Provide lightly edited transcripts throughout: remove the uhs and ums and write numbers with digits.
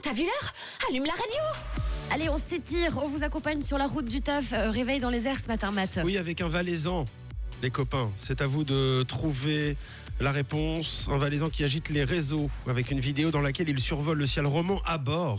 t'as vu l'heure? Allume la radio. Allez, on s'étire, on vous accompagne sur la route du taf. Réveil dans les airs ce matin, Matt. Oui, avec un valaisan, les copains. C'est à vous de trouver la réponse. Un valaisan qui agite les réseaux avec une vidéo dans laquelle il survole le ciel roman à bord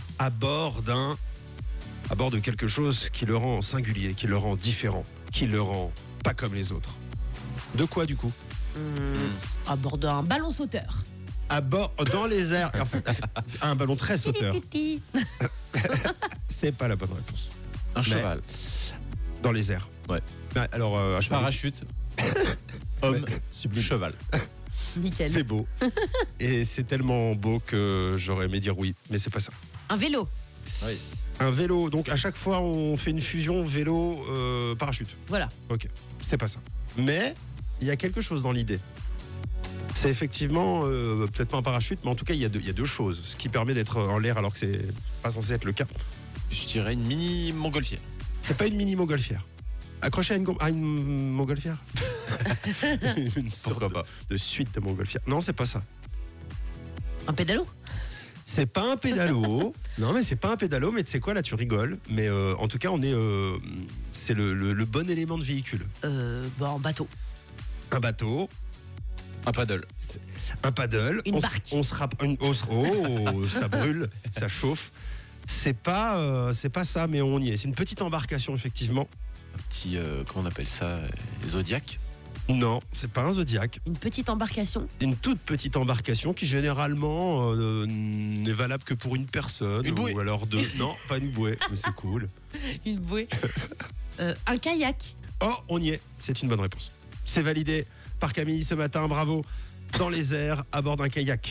de quelque chose qui le rend singulier, qui le rend différent, qui le rend pas comme les autres. De quoi du coup? À bord d'un ballon sauteur. À bord, dans les airs. En fait, un ballon très sauteur. C'est pas la bonne réponse. Un cheval. Dans les airs. Ouais. Alors, un cheval. Parachute. Homme. Sublime. Cheval. Nickel. C'est beau. Et c'est tellement beau que j'aurais aimé dire oui, mais c'est pas ça. Un vélo. Oui. Un vélo, donc à chaque fois on fait une fusion vélo parachute. Voilà. Ok, c'est pas ça. Mais il y a quelque chose dans l'idée. C'est effectivement peut-être pas un parachute, mais en tout cas il y a deux choses, ce qui permet d'être en l'air alors que c'est pas censé être le cas. Je dirais une mini montgolfière. C'est pas une mini montgolfière. Accroché à une montgolfière. Une sorte Pourquoi pas? de suite de montgolfière. Non, c'est pas ça. Un pédalo. C'est pas un pédalo. Non, mais c'est pas un pédalo, mais tu sais quoi, là tu rigoles. Mais en tout cas, c'est le bon élément de véhicule. Un bateau. Un bateau, Un paddle. un paddle. Une barque. Oh, ça brûle, ça chauffe. C'est pas ça, mais on y est. C'est une petite embarcation, effectivement. Un petit, comment on appelle ça? Zodiac. Non, c'est pas un Zodiac. Une petite embarcation. Une toute petite embarcation qui généralement n'est valable que pour une personne. Une bouée. Ou alors deux. Non, pas une bouée, mais c'est cool. Une bouée. Un kayak. Oh, on y est. C'est une bonne réponse. C'est validé par Camille ce matin. Bravo. Dans les airs, à bord d'un kayak.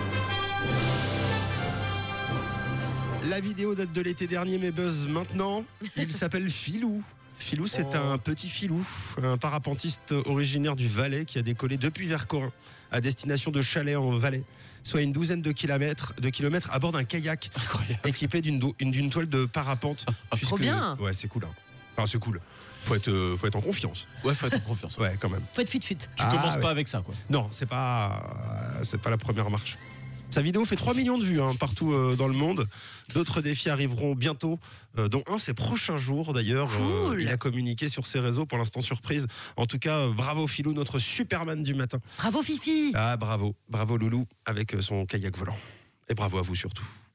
La vidéo date de l'été dernier, mais buzz maintenant. Il s'appelle Filou. Filou, c'est un petit filou, un parapentiste originaire du Valais qui a décollé depuis Vercorin à destination de Chalais en Valais, soit une douzaine de kilomètres à bord d'un kayak. Incroyable. Équipé d'une toile de parapente. Trop bien. Ouais, c'est cool. Hein. Enfin, c'est cool. Faut être en confiance. Ouais, faut être en confiance. Ouais, quand même. Faut être fut-fut. Tu commences ouais. pas avec ça, quoi. Non, c'est pas la première marche. Sa vidéo fait 3 millions de vues partout dans le monde. D'autres défis arriveront bientôt, dont un ces prochains jours d'ailleurs. Cool. Il a communiqué sur ses réseaux, pour l'instant surprise. En tout cas, bravo Philou, notre Superman du matin. Bravo Fifi. Ah bravo Loulou avec son kayak volant. Et bravo à vous surtout.